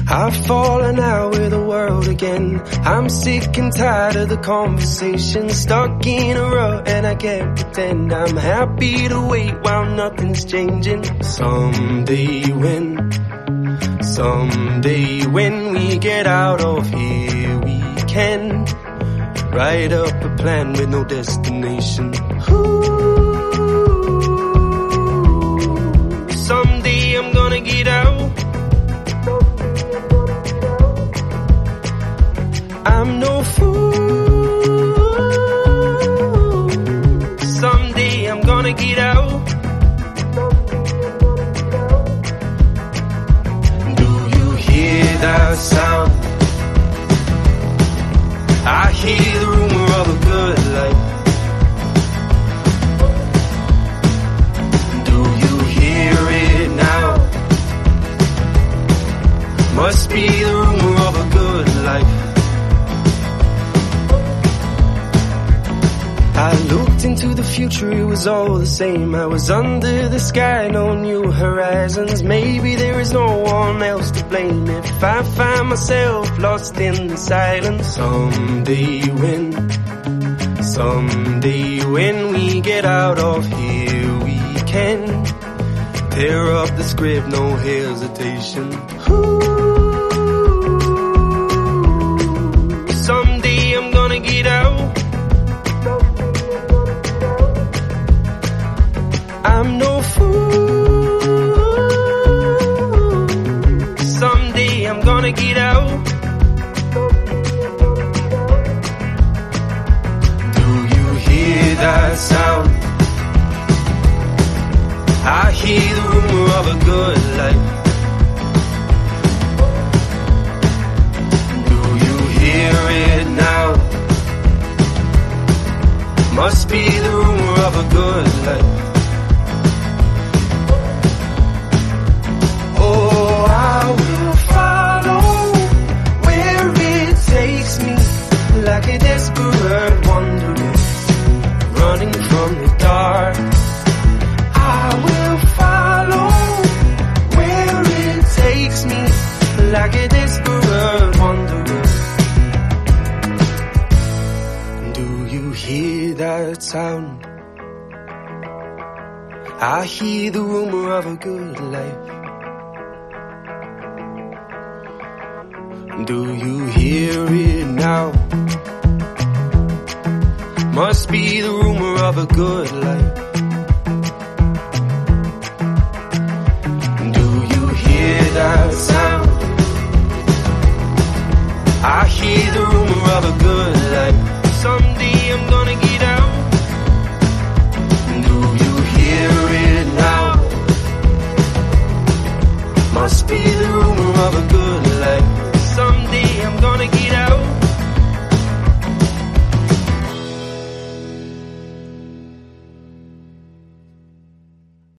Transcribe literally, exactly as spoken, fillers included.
I've fallen out with the world again. I'm sick and tired of the conversation. Stuck in a rut and I can't pretend I'm happy to wait while nothing's changing. Someday when, someday when we get out of here, we can write up a plan with no destination. Ooh, someday I'm gonna get out. I'm no fool. Someday I'm gonna get out. Do you hear that sound? I hear the rumor of a good life. Do you hear it now? Must be the rumor of a good life. I looked into the future, it was all the same. I was under the sky, no new horizons. Maybe there is no one else to blame if I find myself lost in the silence. Someday when, someday when we get out of here, we can tear up the script, no hesitation. Ooh, someday I'm gonna get out. I'm no fool. Someday I'm gonna get out. Do you hear that sound? I hear the rumor of a good life. Do you hear it now? Must be the rumor of a good life. Like a desperate wanderer, running from the dark, I will follow where it takes me. Like a desperate wanderer. Do you hear that sound? I hear the rumor of a good life. Do you hear it now? Must be the rumor of a good life. Do you hear that sound? I hear the rumor of a good life.